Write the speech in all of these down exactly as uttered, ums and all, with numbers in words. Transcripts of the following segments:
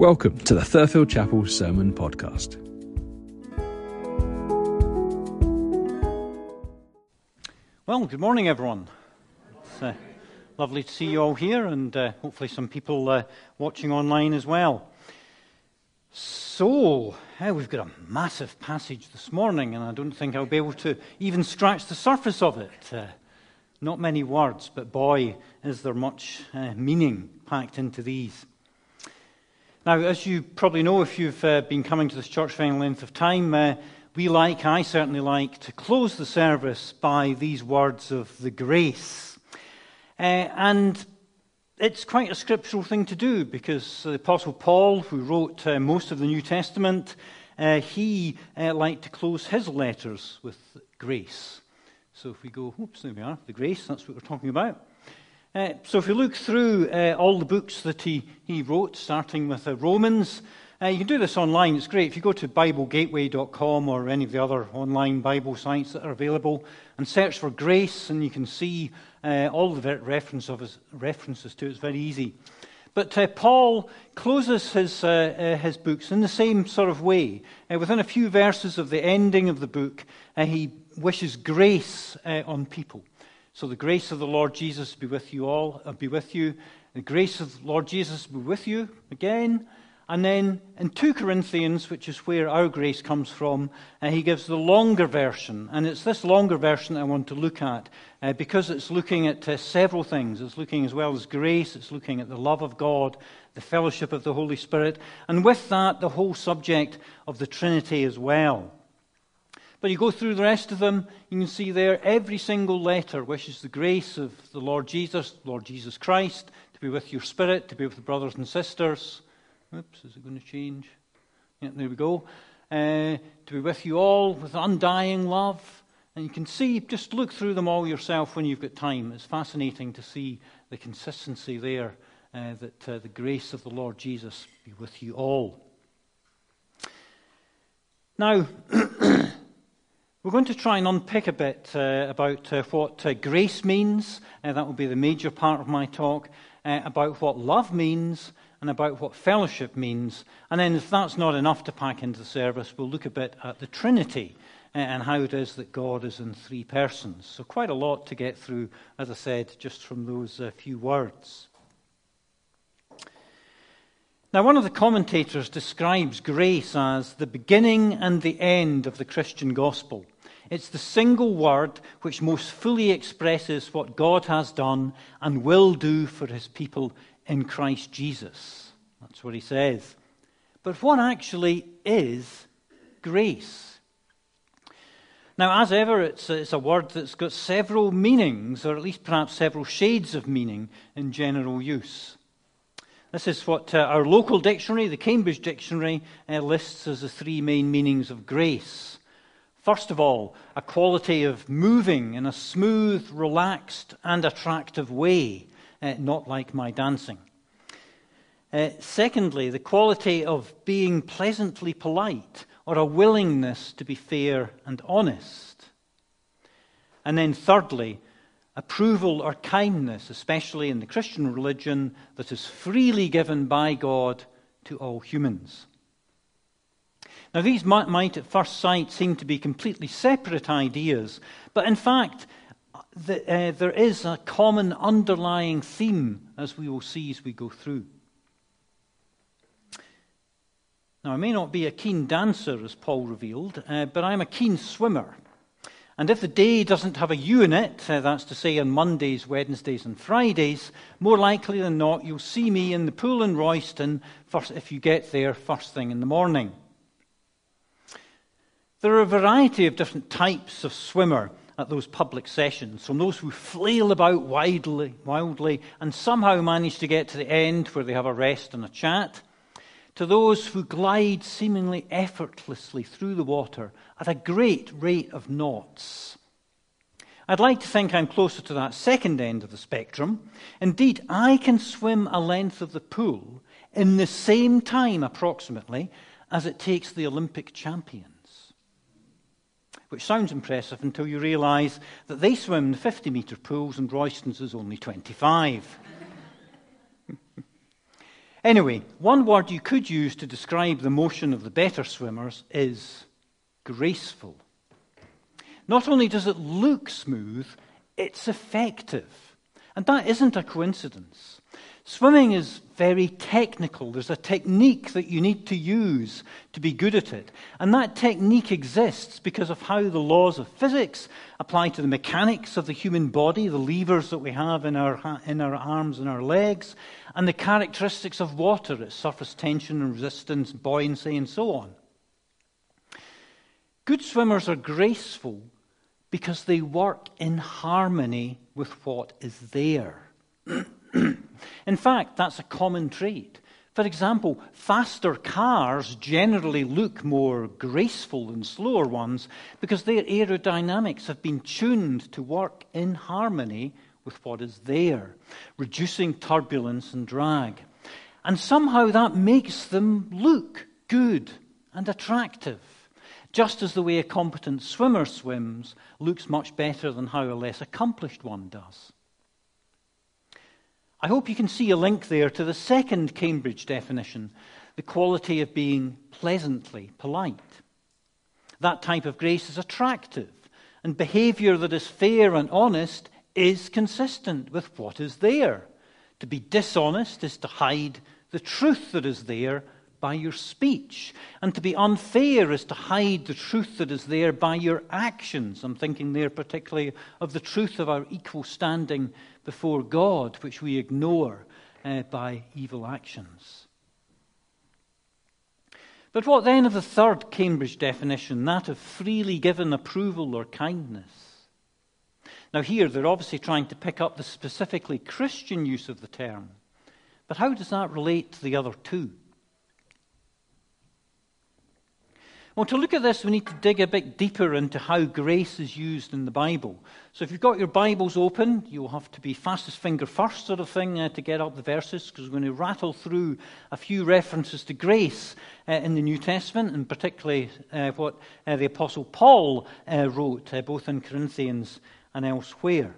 Welcome to the Thurfield Chapel Sermon Podcast. Well, good morning, everyone. It's uh, lovely to see you all here, and uh, hopefully some people uh, watching online as well. So, uh, we've got a massive passage this morning, and I don't think I'll be able to even scratch the surface of it. Uh, not many words, but boy, is there much uh, meaning packed into these. Now, as you probably know, if you've uh, been coming to this church for any length of time, uh, we like, I certainly like, to close the service by these words of the grace. Uh, and it's quite a scriptural thing to do, because the Apostle Paul, who wrote uh, most of the New Testament, uh, he uh, liked to close his letters with grace. So if we go, oops, there we are, the grace, that's what we're talking about. Uh, so if you look through uh, all the books that he, he wrote, starting with uh, Romans, uh, you can do this online. It's great. If you go to Bible Gateway dot com or any of the other online Bible sites that are available and search for grace, and you can see uh, all the reference of his, references to it. It's very easy. But uh, Paul closes his, uh, uh, his books in the same sort of way. Uh, within a few verses of the ending of the book, uh, he wishes grace uh, on people. So the grace of the Lord Jesus be with you all, uh, be with you. The grace of the Lord Jesus be with you again. And then in Second Corinthians, which is where our grace comes from, uh, he gives the longer version. And it's this longer version I want to look at uh, because it's looking at uh, several things. It's looking as well as grace. It's looking at the love of God, the fellowship of the Holy Spirit. And with that, the whole subject of the Trinity as well. But you go through the rest of them, you can see there every single letter wishes the grace of the Lord Jesus, Lord Jesus Christ, to be with your spirit, to be with the brothers and sisters. Oops, is it going to change? Yeah, there we go. Uh, to be with you all with undying love. And you can see, just look through them all yourself when you've got time. It's fascinating to see the consistency there, uh, that uh, the grace of the Lord Jesus be with you all. Now, we're going to try and unpick a bit uh, about uh, what uh, grace means. Uh, that will be the major part of my talk. Uh, about what love means and about what fellowship means. And then if that's not enough to pack into the service, we'll look a bit at the Trinity uh, and how it is that God is in three persons. So quite a lot to get through, as I said, just from those uh, few words. Now, one of the commentators describes grace as the beginning and the end of the Christian gospel. It's the single word which most fully expresses what God has done and will do for his people in Christ Jesus. That's what he says. But what actually is grace? Now, as ever, it's a, it's a word that's got several meanings, or at least perhaps several shades of meaning in general use. This is what uh, our local dictionary, the Cambridge Dictionary, uh, lists as the three main meanings of grace. First of all, a quality of moving in a smooth, relaxed, and attractive way, uh, not like my dancing. Uh, secondly, the quality of being pleasantly polite, or a willingness to be fair and honest. And then thirdly, approval or kindness, especially in the Christian religion, that is freely given by God to all humans. Now, these might, might at first sight seem to be completely separate ideas, but in fact, the, uh, there is a common underlying theme, as we will see as we go through. Now, I may not be a keen dancer, as Paul revealed, uh, but I'm a keen swimmer. And if the day doesn't have a U in it, uh, that's to say on Mondays, Wednesdays and Fridays, more likely than not, you'll see me in the pool in Royston first, if you get there first thing in the morning. There are a variety of different types of swimmer at those public sessions, from those who flail about wildly, wildly and somehow manage to get to the end where they have a rest and a chat, to those who glide seemingly effortlessly through the water at a great rate of knots. I'd like to think I'm closer to that second end of the spectrum. Indeed, I can swim a length of the pool in the same time, approximately, as it takes the Olympic champions. Which sounds impressive until you realise that they swim the fifty-metre pools and Royston's is only twenty-five. Anyway, one word you could use to describe the motion of the better swimmers is graceful. Not only does it look smooth, it's effective. And that isn't a coincidence. Swimming is very technical. There's a technique that you need to use to be good at it. And that technique exists because of how the laws of physics apply to the mechanics of the human body, the levers that we have in our, in our arms and our legs, and the characteristics of water, its surface tension and resistance, buoyancy, and so on. Good swimmers are graceful because they work in harmony with what is there. In fact, that's a common trait. For example, faster cars generally look more graceful than slower ones because their aerodynamics have been tuned to work in harmony with what is there, reducing turbulence and drag. And somehow that makes them look good and attractive, just as the way a competent swimmer swims looks much better than how a less accomplished one does. I hope you can see a link there to the second Cambridge definition, the quality of being pleasantly polite. That type of grace is attractive, and behavior that is fair and honest is consistent with what is there. To be dishonest is to hide the truth that is there by your speech, and to be unfair is to hide the truth that is there by your actions. I'm thinking there particularly of the truth of our equal standing before God, which we ignore uh, by evil actions. But what then of the third Cambridge definition, that of freely given approval or kindness? Now here they're obviously trying to pick up the specifically Christian use of the term, but how does that relate to the other two? Well, to look at this, we need to dig a bit deeper into how grace is used in the Bible. So if you've got your Bibles open, you'll have to be fastest finger first sort of thing uh, to get up the verses, because we're going to rattle through a few references to grace uh, in the New Testament, and particularly uh, what uh, the Apostle Paul uh, wrote, uh, both in Corinthians and elsewhere.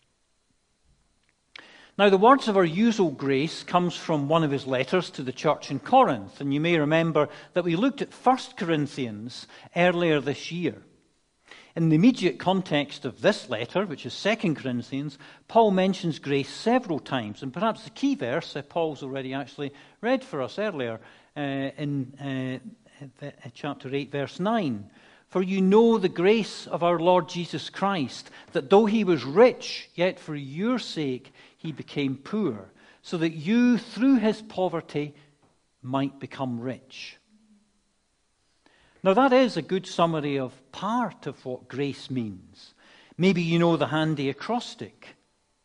Now, the words of our usual grace comes from one of his letters to the church in Corinth. And you may remember that we looked at First Corinthians earlier this year. In the immediate context of this letter, which is Second Corinthians, Paul mentions grace several times. And perhaps the key verse, uh, Paul's already actually read for us earlier uh, in uh, chapter eight, verse nine. For you know the grace of our Lord Jesus Christ, that though he was rich, yet for your sake he became poor, so that you, through his poverty, might become rich. Now that is a good summary of part of what grace means. Maybe you know the handy acrostic.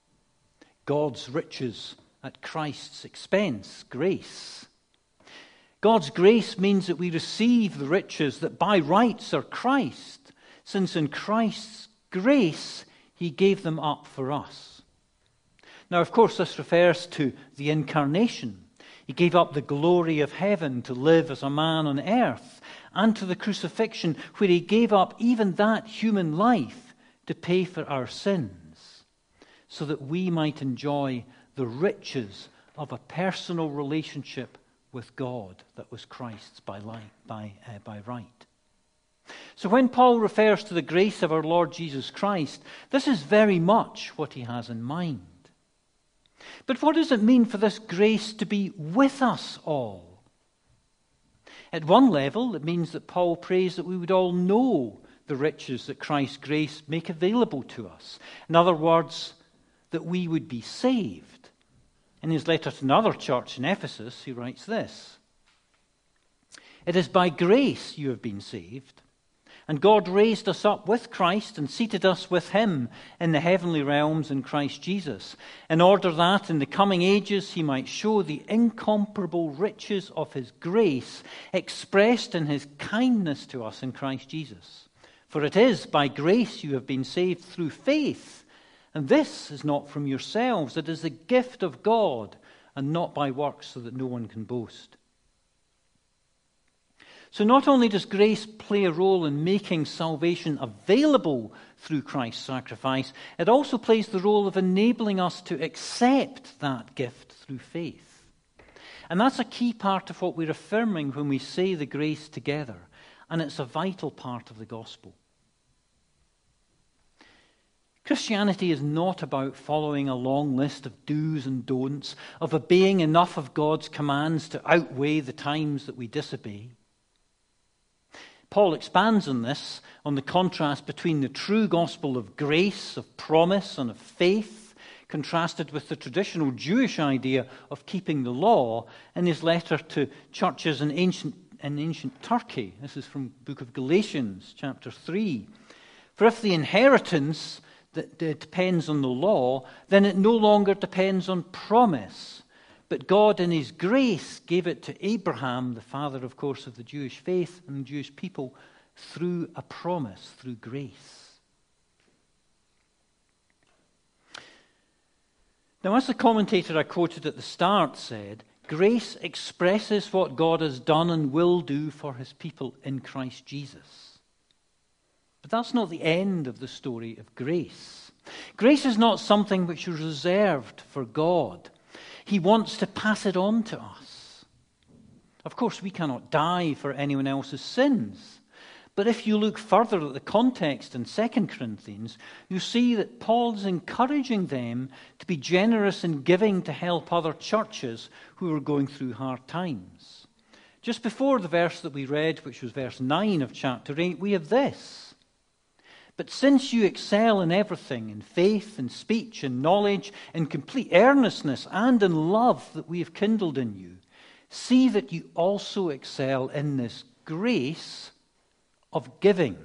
God's riches at Christ's expense, grace. God's grace means that we receive the riches that by rights are Christ, since in Christ's grace he gave them up for us. Now, of course, this refers to the incarnation. He gave up the glory of heaven to live as a man on earth, and to the crucifixion, where he gave up even that human life to pay for our sins, so that we might enjoy the riches of a personal relationship with God that was Christ's by, life, by, uh, by right. So when Paul refers to the grace of our Lord Jesus Christ, this is very much what he has in mind. But what does it mean for this grace to be with us all? At one level, it means that Paul prays that we would all know the riches that Christ's grace make available to us. In other words, that we would be saved. In his letter to another church in Ephesus, he writes this: "It is by grace you have been saved, and God raised us up with Christ and seated us with him in the heavenly realms in Christ Jesus, in order that in the coming ages he might show the incomparable riches of his grace expressed in his kindness to us in Christ Jesus. For it is by grace you have been saved through faith, and this is not from yourselves, it is the gift of God, and not by works, so that no one can boast." So not only does grace play a role in making salvation available through Christ's sacrifice, it also plays the role of enabling us to accept that gift through faith. And that's a key part of what we're affirming when we say the grace together. And it's a vital part of the gospel. Christianity is not about following a long list of do's and don'ts, of obeying enough of God's commands to outweigh the times that we disobey. Paul expands on this, on the contrast between the true gospel of grace, of promise, and of faith, contrasted with the traditional Jewish idea of keeping the law, in his letter to churches in ancient, in ancient Turkey. This is from the book of Galatians, chapter three. For if the inheritance that depends on the law, then it no longer depends on promise. But God in his grace gave it to Abraham, the father, of course, of the Jewish faith and the Jewish people, through a promise, through grace. Now, as the commentator I quoted at the start said, grace expresses what God has done and will do for his people in Christ Jesus. But that's not the end of the story of grace. Grace is not something which is reserved for God. He wants to pass it on to us. Of course, we cannot die for anyone else's sins. But if you look further at the context in Second Corinthians, you see that Paul is encouraging them to be generous in giving to help other churches who are going through hard times. Just before the verse that we read, which was verse nine of chapter eight, we have this. But since you excel in everything, in faith, in speech, in knowledge, in complete earnestness, and in love that we have kindled in you, see that you also excel in this grace of giving.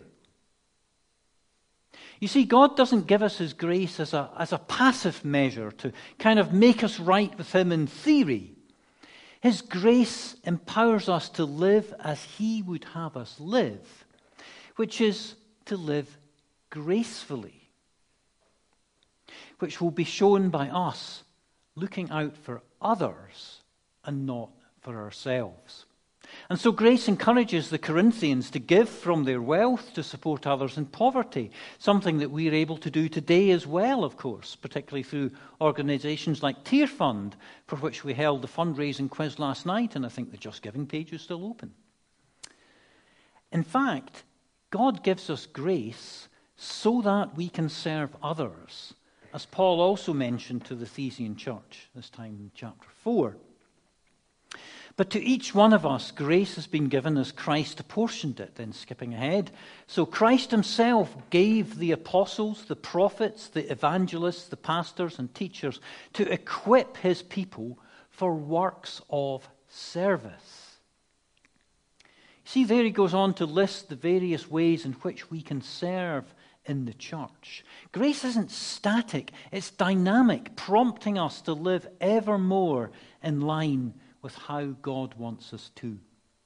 You see, God doesn't give us his grace as a, as a passive measure to kind of make us right with him in theory. His grace empowers us to live as he would have us live, which is to live gracefully, which will be shown by us looking out for others and not for ourselves. And so grace encourages the Corinthians to give from their wealth to support others in poverty, something that we're able to do today as well, of course, particularly through organisations like Tear Fund, for which we held the fundraising quiz last night, and I think the Just Giving page is still open. In fact, God gives us grace so that we can serve others, as Paul also mentioned to the Ephesian church, this time in chapter four. But to each one of us, grace has been given as Christ apportioned it. Then skipping ahead. So Christ himself gave the apostles, the prophets, the evangelists, the pastors and teachers to equip his people for works of service. See, there he goes on to list the various ways in which we can serve in the church. Grace isn't static, it's dynamic, prompting us to live ever more in line with how God wants us to.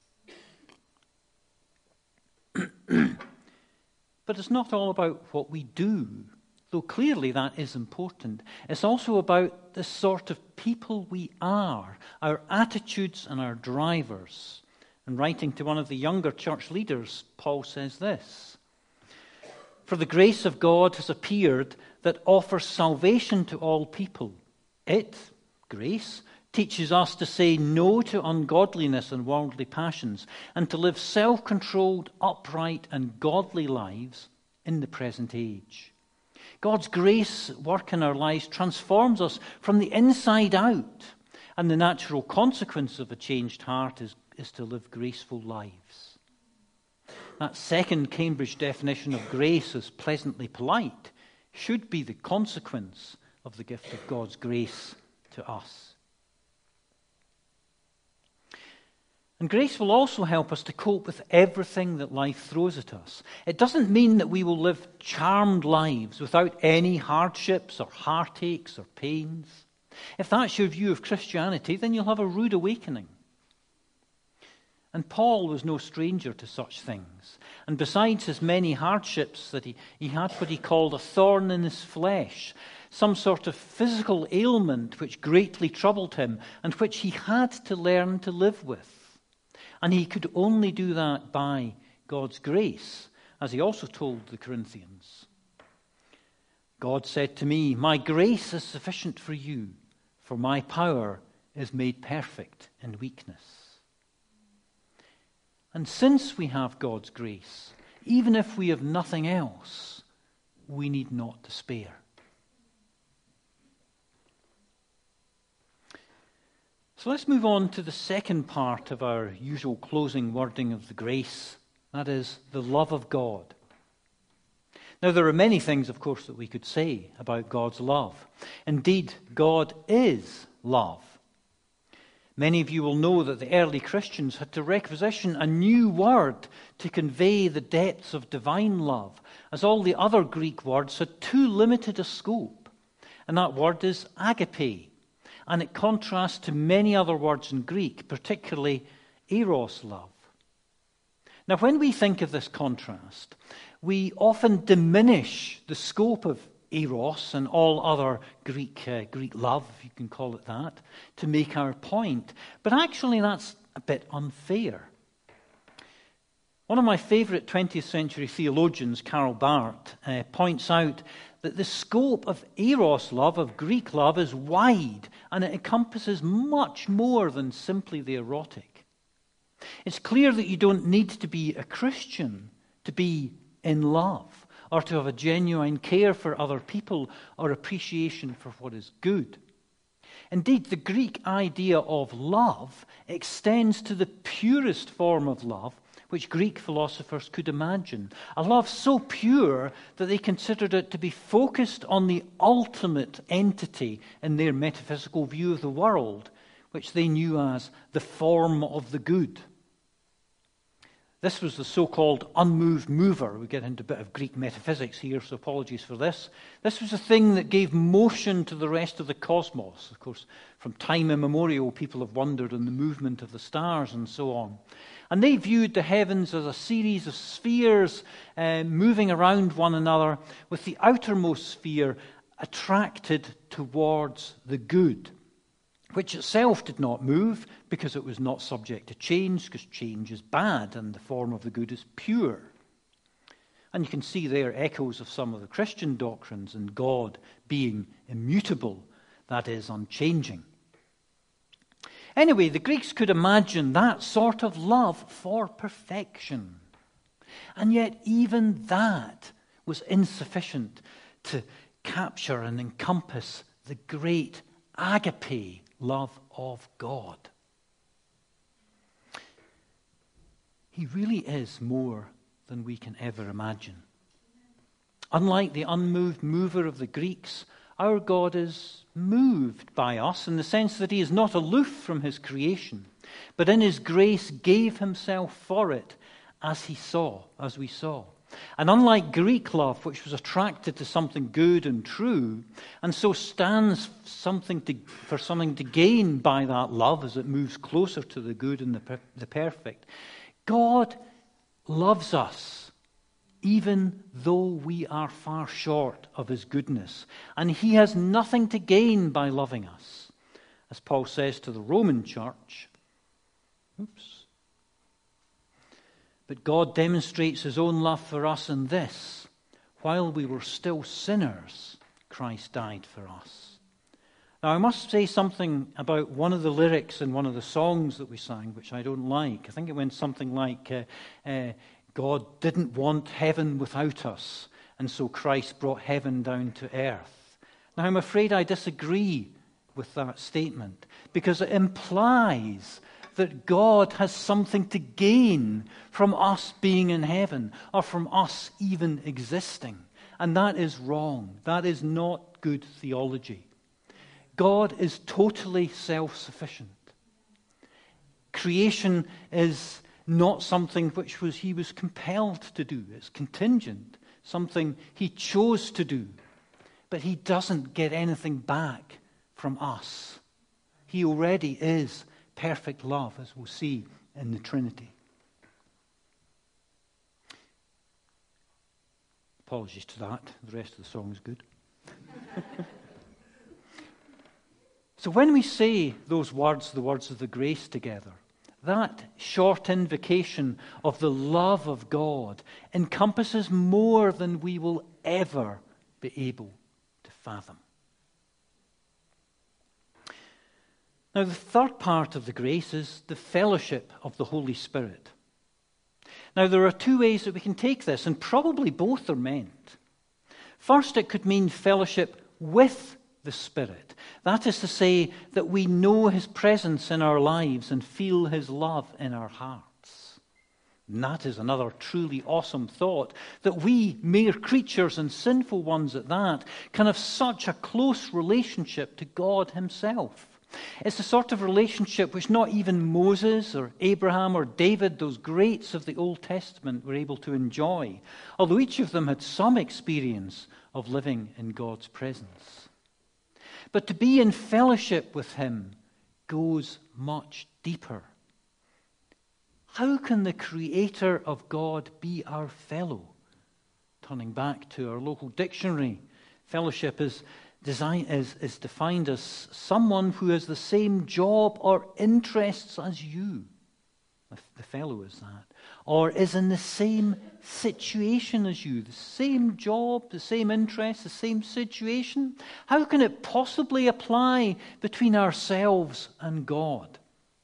But it's not all about what we do, though clearly that is important. It's also about the sort of people we are, our attitudes and our drivers. And writing to one of the younger church leaders, Paul says this: For the grace of God has appeared that offers salvation to all people. It, grace, teaches us to say no to ungodliness and worldly passions and to live self-controlled, upright and godly lives in the present age. God's grace at work in our lives transforms us from the inside out, and the natural consequence of a changed heart is, is to live graceful lives. That second Cambridge definition of grace as pleasantly polite should be the consequence of the gift of God's grace to us. And grace will also help us to cope with everything that life throws at us. It doesn't mean that we will live charmed lives without any hardships or heartaches or pains. If that's your view of Christianity, then you'll have a rude awakening. And Paul was no stranger to such things. And besides his many hardships, that he, he had what he called a thorn in his flesh, some sort of physical ailment which greatly troubled him and which he had to learn to live with. And he could only do that by God's grace, as he also told the Corinthians. God said to me, "My grace is sufficient for you, for my power is made perfect in weakness. And since we have God's grace, even if we have nothing else, we need not despair. So let's move on to the second part of our usual closing wording of the grace. That is, the love of God. Now, there are many things, of course, that we could say about God's love. Indeed, God is love. Many of you will know that the early Christians had to requisition a new word to convey the depths of divine love, as all the other Greek words had too limited a scope. And that word is agape. And it contrasts to many other words in Greek, particularly eros love. Now, when we think of this contrast, we often diminish the scope of eros and all other Greek uh, Greek love, if you can call it that, to make our point. But actually, that's a bit unfair. One of my favourite twentieth century theologians, Karl Barth, uh, points out that the scope of eros love, of Greek love, is wide, and it encompasses much more than simply the erotic. It's clear that you don't need to be a Christian to be in love, or to have a genuine care for other people, or appreciation for what is good. Indeed, the Greek idea of love extends to the purest form of love which Greek philosophers could imagine. A love so pure that they considered it to be focused on the ultimate entity in their metaphysical view of the world, which they knew as the form of the good. This was the so-called unmoved mover. We get into a bit of Greek metaphysics here, so apologies for this. This was the thing that gave motion to the rest of the cosmos. Of course, from time immemorial, people have wondered on the movement of the stars and so on. And they viewed the heavens as a series of spheres uh, moving around one another, with the outermost sphere attracted towards the good, which itself did not move because it was not subject to change, because change is bad and the form of the good is pure. And you can see there echoes of some of the Christian doctrines in God being immutable, that is, unchanging. Anyway, the Greeks could imagine that sort of love for perfection. And yet even that was insufficient to capture and encompass the great agape love of God. He really is more than we can ever imagine. Unlike the unmoved mover of the Greeks, our God is moved by us in the sense that he is not aloof from his creation, but in his grace gave himself for it as he saw, as we saw. And unlike Greek love, which was attracted to something good and true, and so stands something to, for something to gain by that love as it moves closer to the good and the, per, the perfect, God loves us even though we are far short of his goodness. And he has nothing to gain by loving us. As Paul says to the Roman church, oops, but God demonstrates his own love for us in this: while we were still sinners, Christ died for us. Now, I must say something about one of the lyrics in one of the songs that we sang, which I don't like. I think it went something like, uh, uh, God didn't want heaven without us, and so Christ brought heaven down to earth. Now, I'm afraid I disagree with that statement, because it implies that God has something to gain from us being in heaven, or from us even existing. And that is wrong. That is not good theology. God is totally self-sufficient. Creation is not something which was he was compelled to do. It's contingent, something he chose to do. But he doesn't get anything back from us. He already is perfect love, as we'll see in the Trinity. Apologies to that. The rest of the song is good. So when we say those words, the words of the grace together, that short invocation of the love of God encompasses more than we will ever be able to fathom. Now, the third part of the grace is the fellowship of the Holy Spirit. Now, there are two ways that we can take this, and probably both are meant. First, it could mean fellowship with the Spirit. That is to say, that we know His presence in our lives and feel His love in our hearts. And that is another truly awesome thought, that we, mere creatures and sinful ones at that, can have such a close relationship to God Himself. It's the sort of relationship which not even Moses or Abraham or David, those greats of the Old Testament, were able to enjoy, although each of them had some experience of living in God's presence. But to be in fellowship with Him goes much deeper. How can the Creator of God be our fellow? Turning back to our local dictionary, fellowship is Design is, is defined as someone who has the same job or interests as you. The fellow is that. Or is in the same situation as you. The same job, the same interests, the same situation. How can it possibly apply between ourselves and God?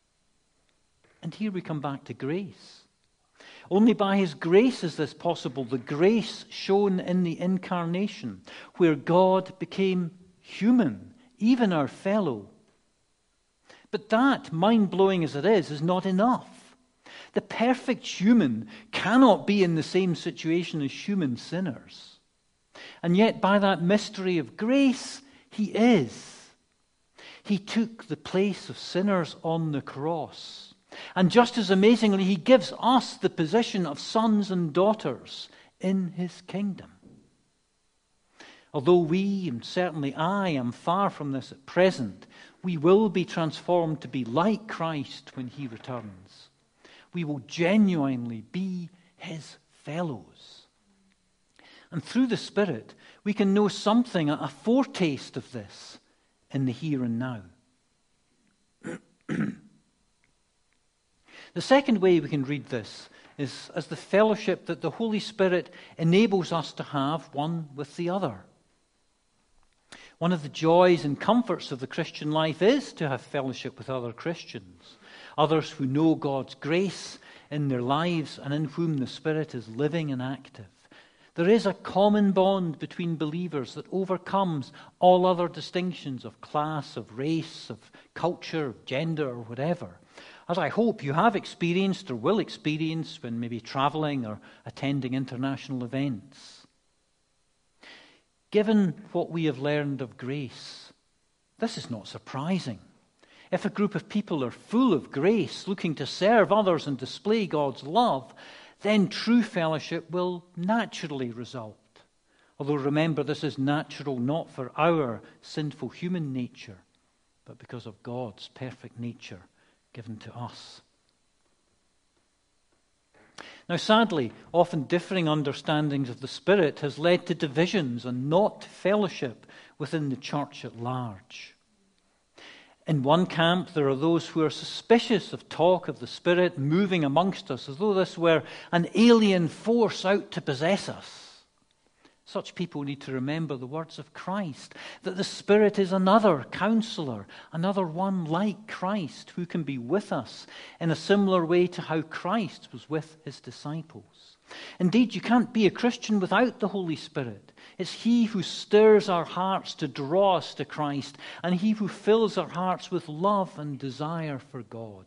And here we come back to grace. Only by His grace is this possible, the grace shown in the incarnation, where God became human, even our fellow. But that, mind-blowing as it is, is not enough. The perfect human cannot be in the same situation as human sinners. And yet, by that mystery of grace, He is. He took the place of sinners on the cross. And just as amazingly, He gives us the position of sons and daughters in His kingdom. Although we, and certainly I, am far from this at present, we will be transformed to be like Christ when He returns. We will genuinely be His fellows. And through the Spirit, we can know something, a foretaste of this in the here and now. The second way we can read this is as the fellowship that the Holy Spirit enables us to have one with the other. One of the joys and comforts of the Christian life is to have fellowship with other Christians, others who know God's grace in their lives and in whom the Spirit is living and active. There is a common bond between believers that overcomes all other distinctions of class, of race, of culture, of gender, or whatever. As I hope you have experienced or will experience when maybe traveling or attending international events. Given what we have learned of grace, this is not surprising. If a group of people are full of grace, looking to serve others and display God's love, then true fellowship will naturally result. Although remember, this is natural not for our sinful human nature, but because of God's perfect nature given to us. Now, sadly, often differing understandings of the Spirit has led to divisions and not to fellowship within the church at large. In one camp, there are those who are suspicious of talk of the Spirit moving amongst us, as though this were an alien force out to possess us. Such people need to remember the words of Christ, that the Spirit is another counselor, another one like Christ, who can be with us in a similar way to how Christ was with His disciples. Indeed, you can't be a Christian without the Holy Spirit. It's He who stirs our hearts to draw us to Christ, and He who fills our hearts with love and desire for God.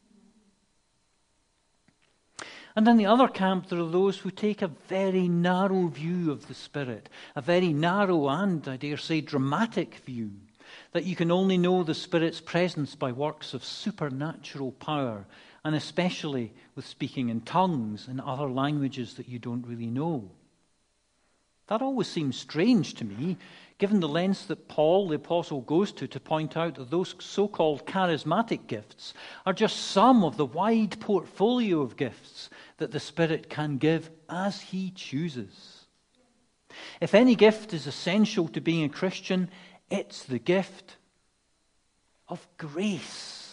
And in the other camp, there are those who take a very narrow view of the Spirit, a very narrow and, I dare say, dramatic view, that you can only know the Spirit's presence by works of supernatural power, and especially with speaking in tongues and other languages that you don't really know. That always seems strange to me, given the lengths that Paul, the apostle, goes to to point out that those so-called charismatic gifts are just some of the wide portfolio of gifts that the Spirit can give as He chooses. If any gift is essential to being a Christian, it's the gift of grace.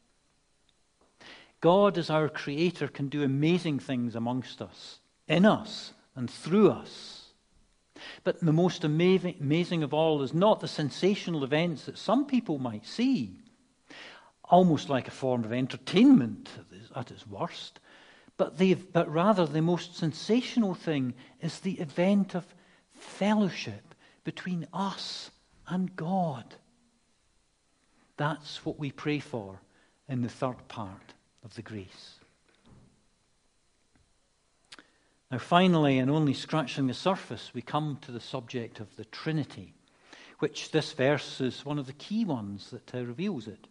God, as our Creator, can do amazing things amongst us, in us, and through us. But the most amazing, amazing of all is not the sensational events that some people might see, almost like a form of entertainment at its worst. But, but rather the most sensational thing is the event of fellowship between us and God. That's what we pray for in the third part of the grace. Now finally, and only scratching the surface, we come to the subject of the Trinity, which this verse is one of the key ones that uh, reveals it.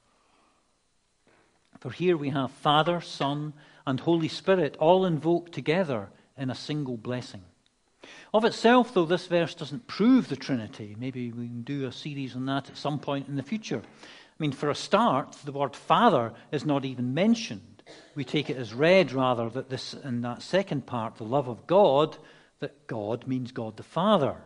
For here we have Father, Son, and Holy Spirit all invoked together in a single blessing. Of itself, though, this verse doesn't prove the Trinity. Maybe we can do a series on that at some point in the future. I mean, for a start, the word Father is not even mentioned. We take it as read, rather, that this, in that second part, the love of God, that God means God the Father.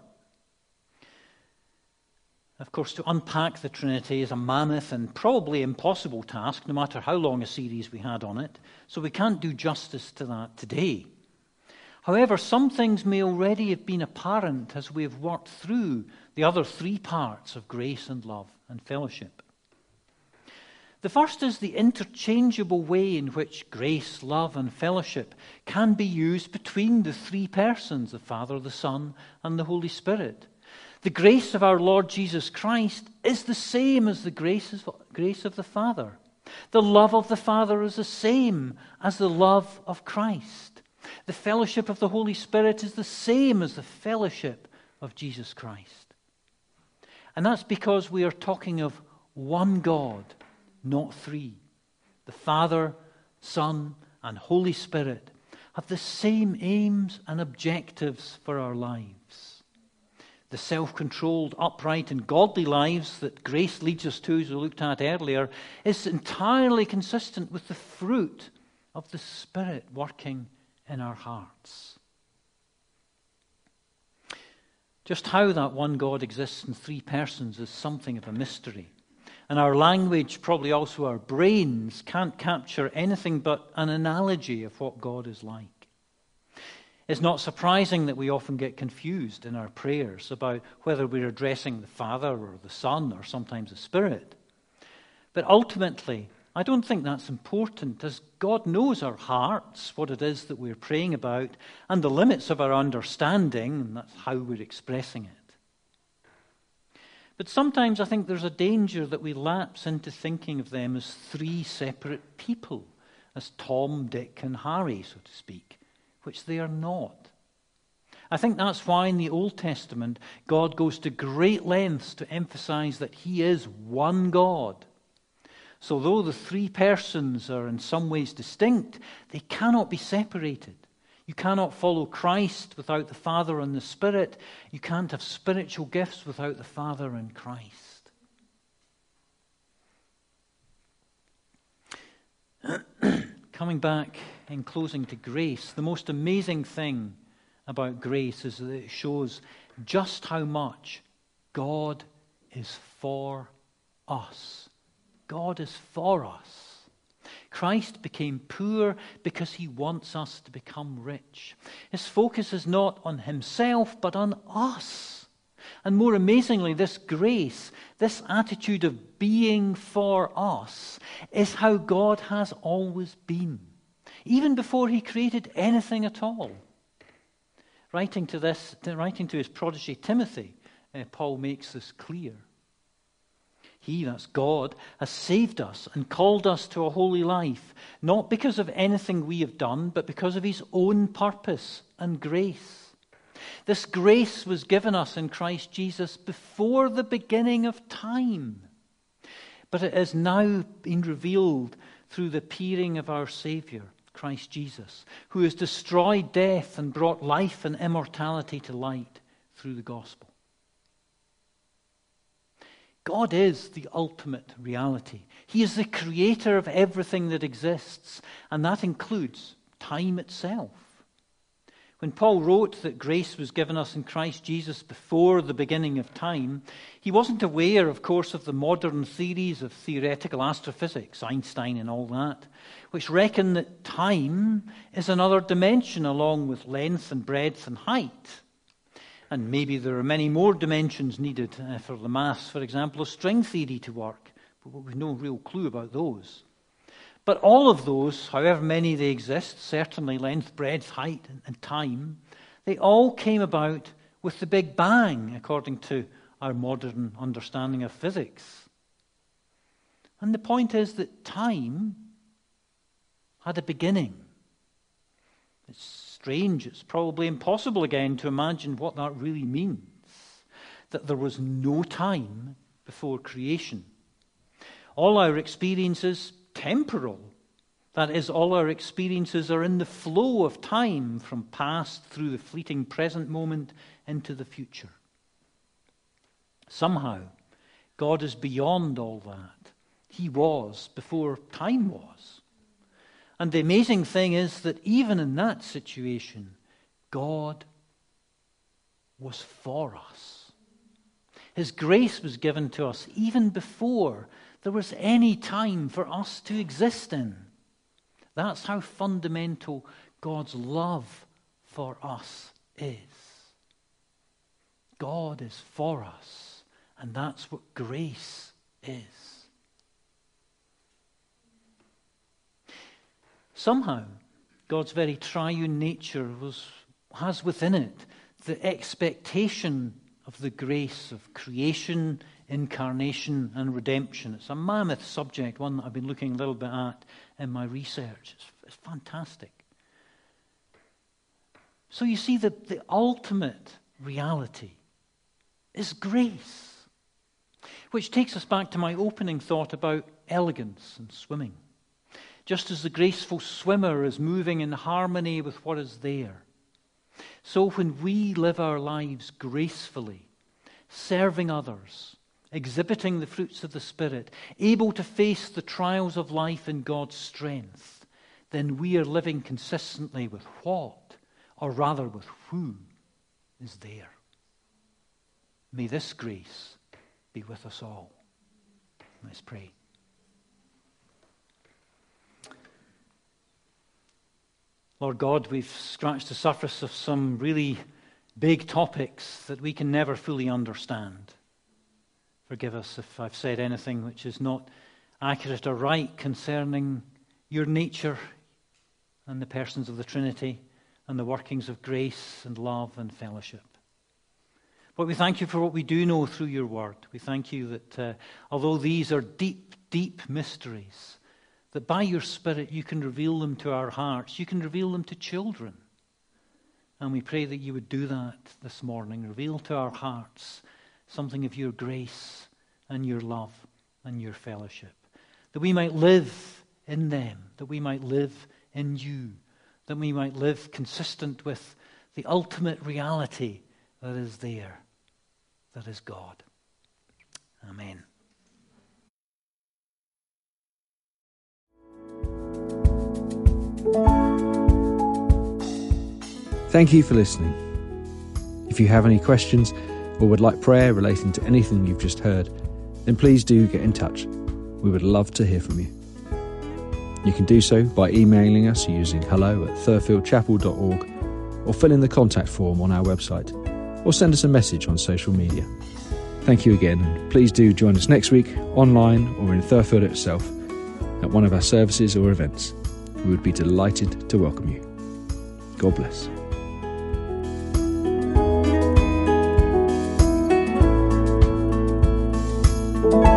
Of course, to unpack the Trinity is a mammoth and probably impossible task, no matter how long a series we had on it, so we can't do justice to that today. However, some things may already have been apparent as we have worked through the other three parts of grace and love and fellowship. The first is the interchangeable way in which grace, love, and fellowship can be used between the three persons, the Father, the Son, and the Holy Spirit. The grace of our Lord Jesus Christ is the same as the grace of the Father. The love of the Father is the same as the love of Christ. The fellowship of the Holy Spirit is the same as the fellowship of Jesus Christ. And that's because we are talking of one God, not three. The Father, Son, and Holy Spirit have the same aims and objectives for our lives. The self-controlled, upright, and godly lives that grace leads us to, as we looked at earlier, is entirely consistent with the fruit of the Spirit working in our hearts. Just how that one God exists in three persons is something of a mystery. And our language, probably also our brains, can't capture anything but an analogy of what God is like. It's not surprising that we often get confused in our prayers about whether we're addressing the Father or the Son or sometimes the Spirit. But ultimately, I don't think that's important, as God knows our hearts, what it is that we're praying about, and the limits of our understanding, and that's how we're expressing it. But sometimes I think there's a danger that we lapse into thinking of them as three separate people, as Tom, Dick, and Harry, so to speak, which they are not. I think that's why in the Old Testament, God goes to great lengths to emphasize that He is one God. So though the three persons are in some ways distinct, they cannot be separated. You cannot follow Christ without the Father and the Spirit. You can't have spiritual gifts without the Father and Christ. Coming back in closing to grace, the most amazing thing about grace is that it shows just how much God is for us. God is for us. Christ became poor because He wants us to become rich. His focus is not on Himself, but on us. And more amazingly, this grace, this attitude of being for us, is how God has always been, even before He created anything at all. Writing to this, writing to his protege Timothy, uh, Paul makes this clear. He, that's God, has saved us and called us to a holy life, not because of anything we have done, but because of His own purpose and grace. This grace was given us in Christ Jesus before the beginning of time, but it is now been revealed through the appearing of our Savior, Christ Jesus, who has destroyed death and brought life and immortality to light through the gospel. God is the ultimate reality. He is the creator of everything that exists, and that includes time itself. When Paul wrote that grace was given us in Christ Jesus before the beginning of time, he wasn't aware, of course, of the modern theories of theoretical astrophysics, Einstein and all that, which reckon that time is another dimension along with length and breadth and height. And maybe there are many more dimensions needed uh, for the maths, for example, of string theory to work. We've no real clue about those. But all of those, however many they exist, certainly length, breadth, height, and time, they all came about with the Big Bang, according to our modern understanding of physics. And the point is that time had a beginning. It's strange, it's probably impossible again to imagine what that really means, that there was no time before creation. All our experiences, temporal. That is, all our experiences are in the flow of time from past through the fleeting present moment into the future. Somehow, God is beyond all that. He was before time was. And the amazing thing is that even in that situation, God was for us. His grace was given to us even before there was any time for us to exist in. That's how fundamental God's love for us is. God is for us, and that's what grace is. Somehow, God's very triune nature was, has within it the expectation of the grace of creation, incarnation, and redemption. It's a mammoth subject, one that I've been looking a little bit at in my research. It's, it's fantastic. So you see, the, the ultimate reality is grace, which takes us back to my opening thought about elegance and swimming. Just as the graceful swimmer is moving in harmony with what is there, so when we live our lives gracefully, serving others, exhibiting the fruits of the Spirit, able to face the trials of life in God's strength, then we are living consistently with what, or rather with who, is there. May this grace be with us all. Let's pray. Lord God, we've scratched the surface of some really big topics that we can never fully understand. Forgive us if I've said anything which is not accurate or right concerning your nature and the persons of the Trinity and the workings of grace and love and fellowship. But we thank you for what we do know through your word. We thank you that uh, although these are deep, deep mysteries, that by your Spirit you can reveal them to our hearts. You can reveal them to children. And we pray that you would do that this morning. Reveal to our hearts something of your grace and your love and your fellowship. That we might live in them. That we might live in you. That we might live consistent with the ultimate reality that is there. That is God. Amen. Thank you for listening. If you have any questions or would like prayer relating to anything you've just heard, then please do get in touch. We would love to hear from you. You can do so by emailing us using hello at thurfield chapel dot org, or fill in the contact form on our website, or send us a message on social media. Thank you again, and please do join us next week online or in Thurfield itself at one of our services or events. We would be delighted to welcome you. God bless. Thank you.